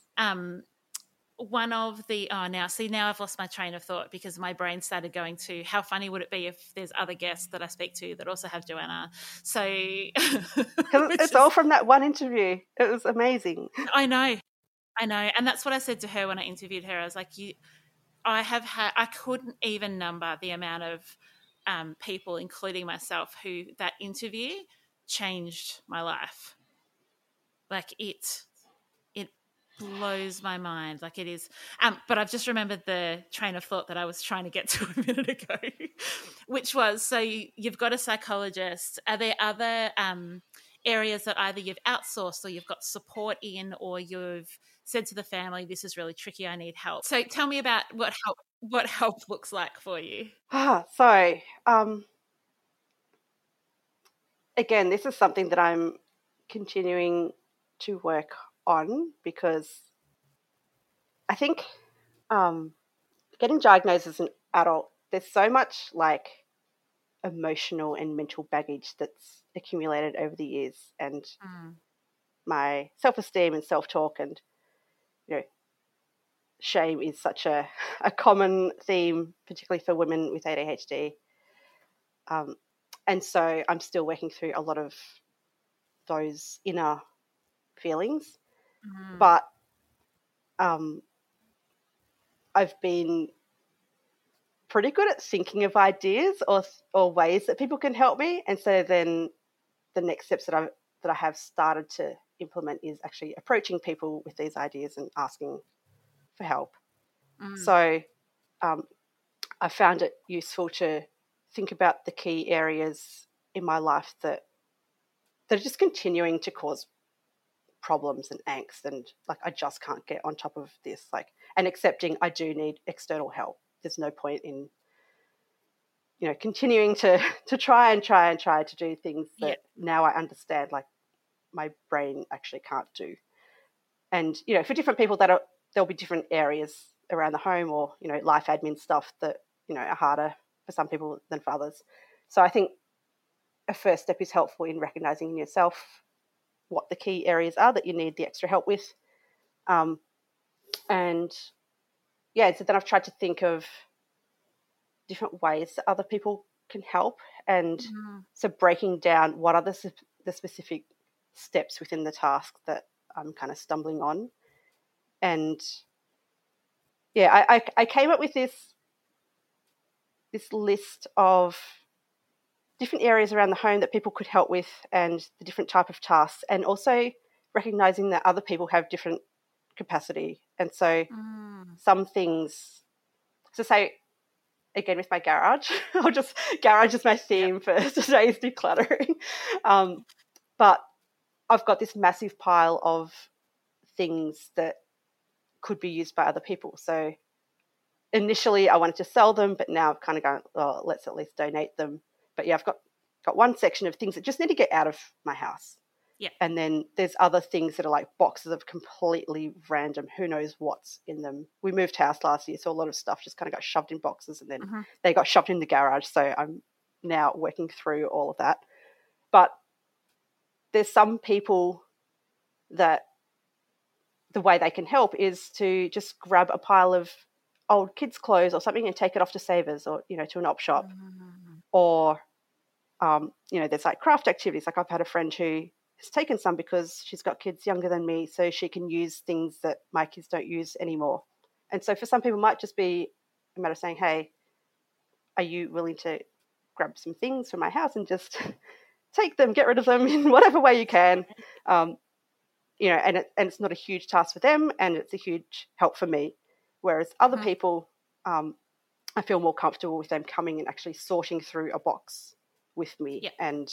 one of the now I've lost my train of thought because my brain started going to how funny would it be if there's other guests that I speak to that also have Joanna. So it's all from that one interview. It was amazing. I know, and that's what I said to her when I interviewed her. I was like, I couldn't even number the amount of people, including myself, who that interview changed my life. Like it blows my mind. Like it is. But I've just remembered the train of thought that I was trying to get to a minute ago, which was, so you've got a psychologist. Are there other areas that either you've outsourced or you've got support in, or you've said to the family, this is really tricky, I need help? So tell me about what help looks like for you. Again, this is something that I'm continuing to work on, because I think getting diagnosed as an adult, there's so much like emotional and mental baggage that's accumulated over the years, and my self-esteem and self-talk and shame is such a common theme, particularly for women with ADHD. And so I'm still working through a lot of those inner feelings. But I've been pretty good at thinking of ideas or ways that people can help me. And so then the next steps that I have started to implement is actually approaching people with these ideas and asking for help. So I found it useful to think about the key areas in my life that are just continuing to cause problems and angst, and like I just can't get on top of this, and accepting I do need external help. There's no point in continuing to try to do things that now I understand my brain actually can't do. And for different people there'll be different areas around the home or life admin stuff that are harder for some people than for others. So I think a first step is helpful in recognizing in yourself what the key areas are that you need the extra help with. So then I've tried to think of different ways that other people can help. And so breaking down what are the specific steps within the task that I'm kind of stumbling on. And I came up with this list of different areas around the home that people could help with and the different type of tasks, and also recognizing that other people have different capacity. And so some things, so say again with my garage, garage is my theme for today's decluttering. But I've got this massive pile of things that could be used by other people. So initially I wanted to sell them, but now I've kind of gone, oh, let's at least donate them. But I've got one section of things that just need to get out of my house. Yeah. And then there's other things that are like boxes of completely random, who knows what's in them. We moved house last year, so a lot of stuff just kind of got shoved in boxes, and then they got shoved in the garage. So I'm now working through all of that. But there's some people that the way they can help is to just grab a pile of old kids' clothes or something and take it off to Savers or, to an op shop. Or, there's like craft activities. Like I've had a friend who has taken some because she's got kids younger than me, so she can use things that my kids don't use anymore. And so for some people it might just be a matter of saying, hey, are you willing to grab some things from my house and just take them, get rid of them in whatever way you can? And it's not a huge task for them, and it's a huge help for me. Whereas other people, I feel more comfortable with them coming and actually sorting through a box with me. And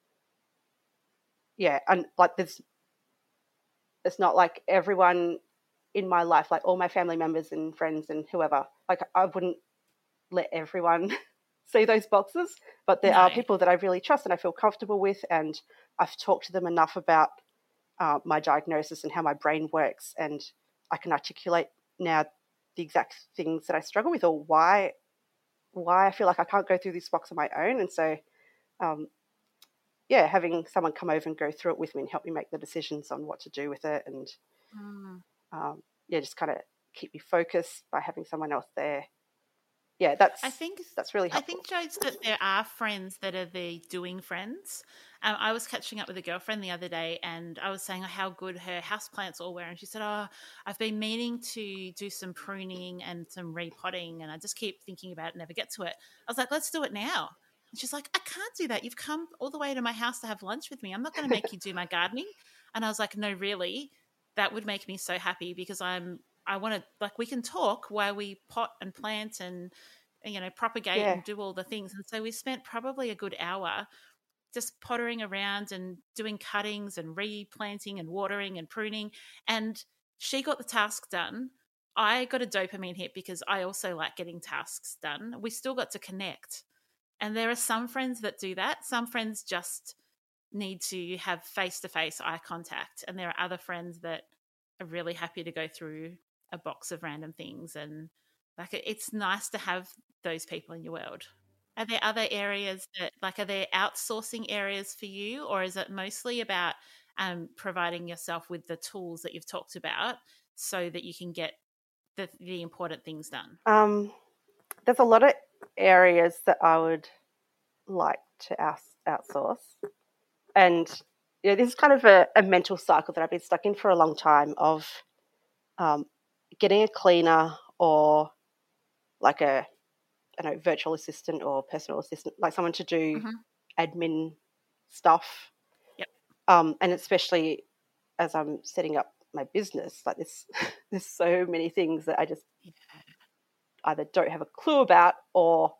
like it's not like everyone in my life, like all my family members and friends and whoever, like I wouldn't let everyone see those boxes, but there are people that I really trust and I feel comfortable with, and I've talked to them enough about my diagnosis and how my brain works, and I can articulate now the exact things that I struggle with, or why I feel like I can't go through this box on my own. And so having someone come over and go through it with me and help me make the decisions on what to do with it, and just kind of keep me focused by having someone else there. Yeah, that's really helpful. I think, Jodes, that there are friends that are the doing friends. I was catching up with a girlfriend the other day, and I was saying how good her houseplants all were, and she said, I've been meaning to do some pruning and some repotting, and I just keep thinking about it and never get to it. I was like, let's do it now. And she's like, I can't do that. You've come all the way to my house to have lunch with me. I'm not going to make you do my gardening. And I was like, no, really? That would make me so happy, because I want to, like, we can talk while we pot and plant and, propagate and do all the things. And so we spent probably a good hour just pottering around and doing cuttings and replanting and watering and pruning. And she got the task done. I got a dopamine hit because I also like getting tasks done. We still got to connect. And there are some friends that do that. Some friends just need to have face-to-face eye contact. And there are other friends that are really happy to go through a box of random things. And like, it's nice to have those people in your world. Are there other areas that, like, are there outsourcing areas for you, or is it mostly about providing yourself with the tools that you've talked about so that you can get the important things done? There's a lot of areas that I would like to outsource. And this is kind of a mental cycle that I've been stuck in for a long time of getting a cleaner or like a virtual assistant or personal assistant, like someone to do admin stuff. Yep. And especially as I'm setting up my business, like there's so many things that I just either don't have a clue about, or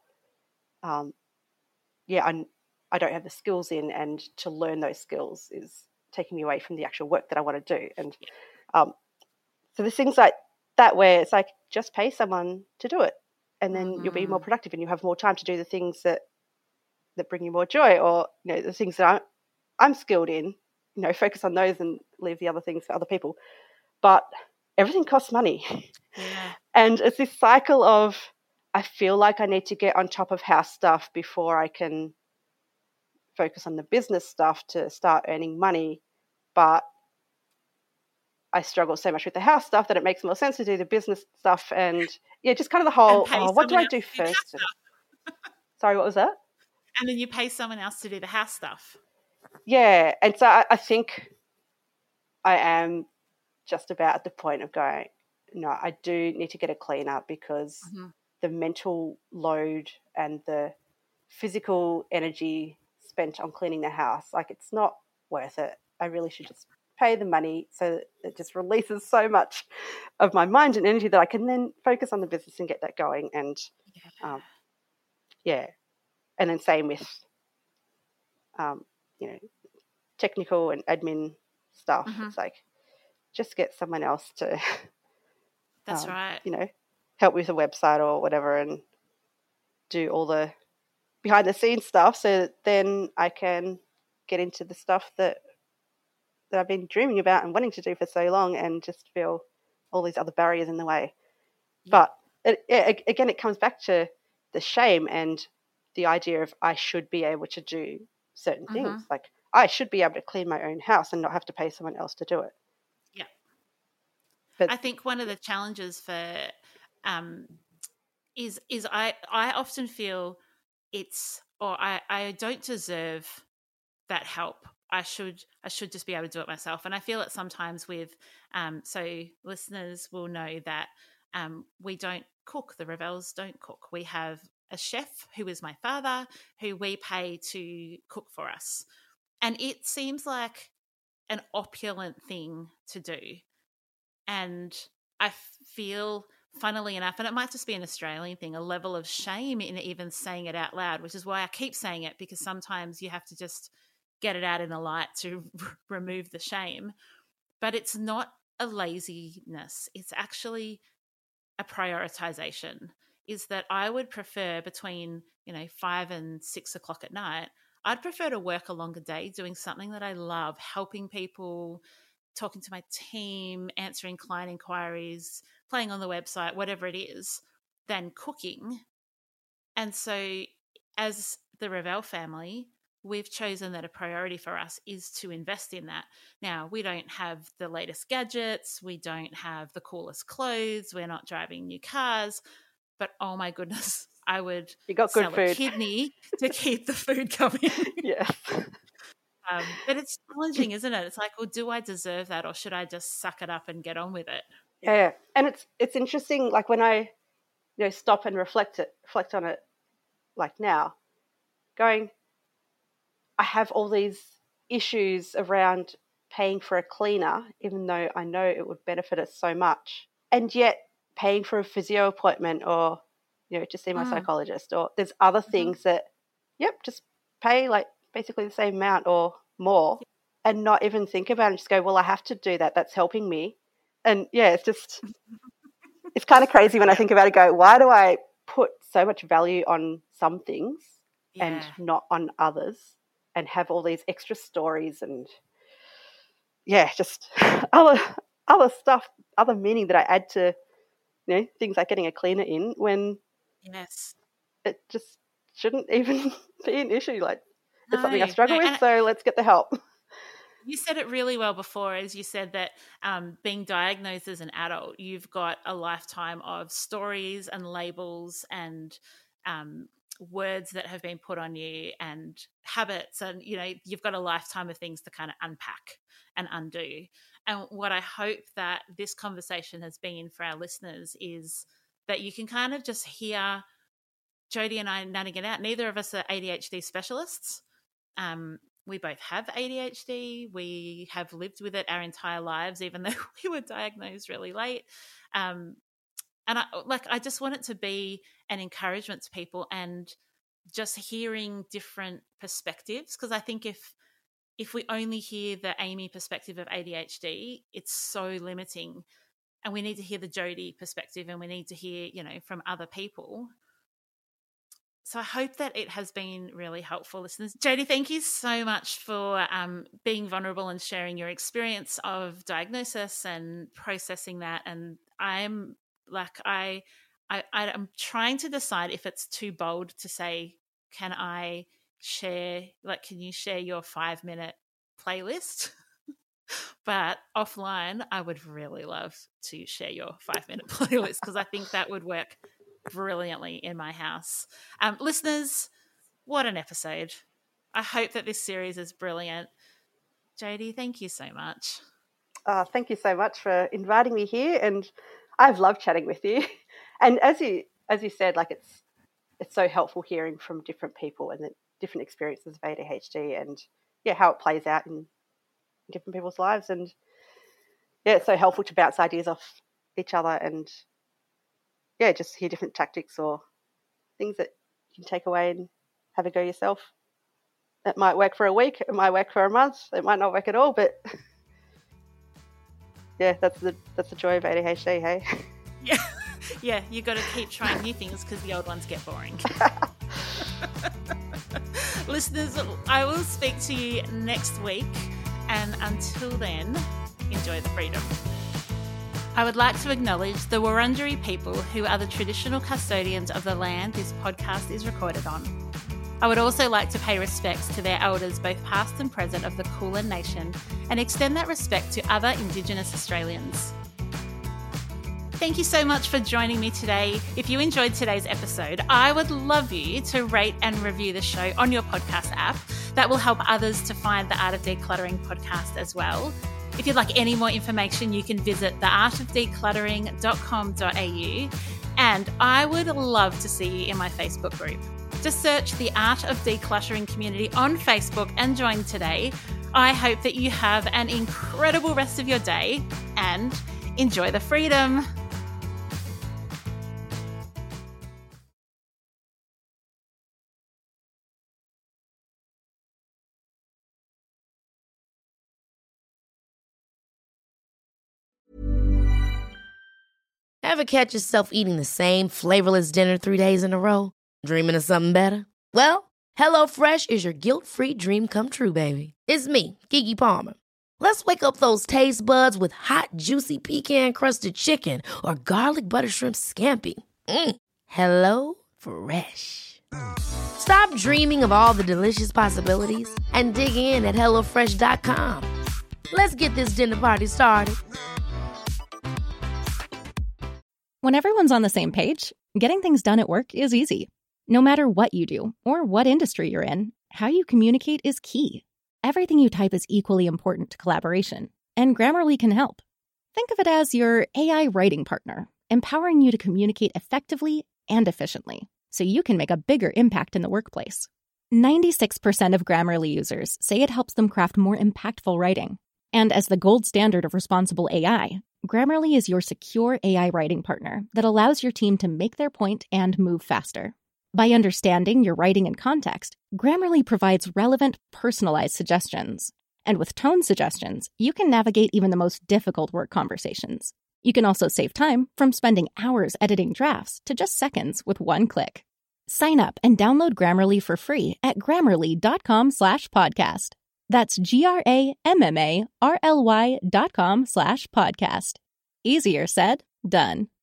I don't have the skills in, and to learn those skills is taking me away from the actual work that I want to do. And so there's things like that where it's like, just pay someone to do it, and then you'll be more productive and you have more time to do the things that bring you more joy, or the things that I'm skilled in, focus on those and leave the other things for other people. But everything costs money. Yeah. And it's this cycle of, I feel like I need to get on top of house stuff before I can focus on the business stuff to start earning money. But I struggle so much with the house stuff that it makes more sense to do the business stuff. And just kind of the whole, what do I do first? Sorry, what was that? And then you pay someone else to do the house stuff. Yeah. And so I think I am just about at the point of going, no, I do need to get a cleaner, because the mental load and the physical energy spent on cleaning the house, like, it's not worth it. I really should just pay the money, so it just releases so much of my mind and energy that I can then focus on the business and get that going. And and then same with technical and admin stuff. It's like, just get someone else to that's right, help with a website or whatever, and do all the behind the scenes stuff, so that then I can get into the stuff that that I've been dreaming about and wanting to do for so long, and just feel all these other barriers in the way. Yeah. But again, it comes back to the shame and the idea of I should be able to do certain things. Like I should be able to clean my own house and not have to pay someone else to do it. Yeah. But I think one of the challenges for is I often feel I don't deserve that help. I should just be able to do it myself. And I feel it sometimes with so listeners will know that we don't cook. The Revels don't cook. We have a chef who is my father, who we pay to cook for us. And it seems like an opulent thing to do. And I feel, funnily enough, and it might just be an Australian thing, a level of shame in even saying it out loud, which is why I keep saying it, because sometimes you have to just get it out in the light to remove the shame. But it's not a laziness. It's actually a prioritization. Is that I would prefer between 5 and 6 o'clock at night, I'd prefer to work a longer day doing something that I love, helping people, talking to my team, answering client inquiries, playing on the website, whatever it is, than cooking. And so as the Revel family, we've chosen that a priority for us is to invest in that. Now, we don't have the latest gadgets. We don't have the coolest clothes. We're not driving new cars. But oh my goodness, I would sell a kidney to keep the food coming. Yes. But it's challenging, isn't it? It's like, well, do I deserve that, or should I just suck it up and get on with it? Yeah, and it's interesting. Like when I, stop and reflect on it, like now, going, I have all these issues around paying for a cleaner, even though I know it would benefit us so much, and yet paying for a physio appointment or, to see my psychologist, or there's other things that, just pay like basically the same amount or more and not even think about it and just go, well, I have to do that. That's helping me. And it's just, it's kind of crazy when I think about it, go, why do I put so much value on some things and not on others, and have all these extra stories and just other stuff, other meaning that I add to, things like getting a cleaner in, when it just shouldn't even be an issue. Like it's something I struggle with, so let's get the help. You said it really well before, as you said that being diagnosed as an adult, you've got a lifetime of stories and labels and words that have been put on you and habits, and you've got a lifetime of things to kind of unpack and undo. And what I hope that this conversation has been for our listeners is that you can kind of just hear Jodie and I nutting it out. Neither of us are ADHD specialists. We both have ADHD. We have lived with it our entire lives, even though we were diagnosed really late. And I just want it to be an encouragement to people, and just hearing different perspectives, because I think if we only hear the Amy perspective of ADHD, it's so limiting, and we need to hear the Jodie perspective, and we need to hear, from other people. So I hope that it has been really helpful, listeners. Jodie, thank you so much for being vulnerable and sharing your experience of diagnosis and processing that. And I'm trying to decide if it's too bold to say, can you share your 5-minute playlist? But offline, I would really love to share your 5-minute playlist, because I think that would work brilliantly in my house. Listeners, what an episode. I hope that this series is brilliant. Jodie, thank you so much. Thank you so much for inviting me here, and I've loved chatting with you. And as you said, like it's so helpful hearing from different people and the different experiences of ADHD, and how it plays out in different people's lives. And it's so helpful to bounce ideas off each other, and just hear different tactics or things that you can take away and have a go yourself. That might work for a week, it might work for a month, it might not work at all, but that's the joy of ADHD, hey? Yeah, you got to keep trying new things because the old ones get boring. Listeners, I will speak to you next week. and until then, enjoy the freedom. I would like to acknowledge the Wurundjeri people who are the traditional custodians of the land this podcast is recorded on. I would also like to pay respects to their elders, both past and present, of the Kulin Nation, and extend that respect to other Indigenous Australians. Thank you so much for joining me today. If you enjoyed today's episode, I would love you to rate and review the show on your podcast app. That will help others to find the Art of Decluttering podcast as well. If you'd like any more information, you can visit theartofdecluttering.com.au, and I would love to see you in my Facebook group. Just search the Art of Decluttering community on Facebook and join today. I hope that you have an incredible rest of your day and enjoy the freedom. Ever catch yourself eating the same flavorless dinner 3 days in a row? Dreaming of something better? Well, HelloFresh is your guilt-free dream come true, baby. It's me, Keke Palmer. Let's wake up those taste buds with hot, juicy pecan-crusted chicken or garlic butter shrimp scampi. Hello Fresh. Stop dreaming of all the delicious possibilities and dig in at HelloFresh.com. Let's get this dinner party started. When everyone's on the same page, getting things done at work is easy. No matter what you do or what industry you're in, how you communicate is key. Everything you type is equally important to collaboration, and Grammarly can help. Think of it as your AI writing partner, empowering you to communicate effectively and efficiently, so you can make a bigger impact in the workplace. 96% of Grammarly users say it helps them craft more impactful writing. And as the gold standard of responsible AI, Grammarly is your secure AI writing partner that allows your team to make their point and move faster. By understanding your writing and context, Grammarly provides relevant, personalized suggestions. And with tone suggestions, you can navigate even the most difficult work conversations. You can also save time from spending hours editing drafts to just seconds with one click. Sign up and download Grammarly for free at Grammarly.com/podcast. That's GRAMMARLY.com/podcast. Easier said, done.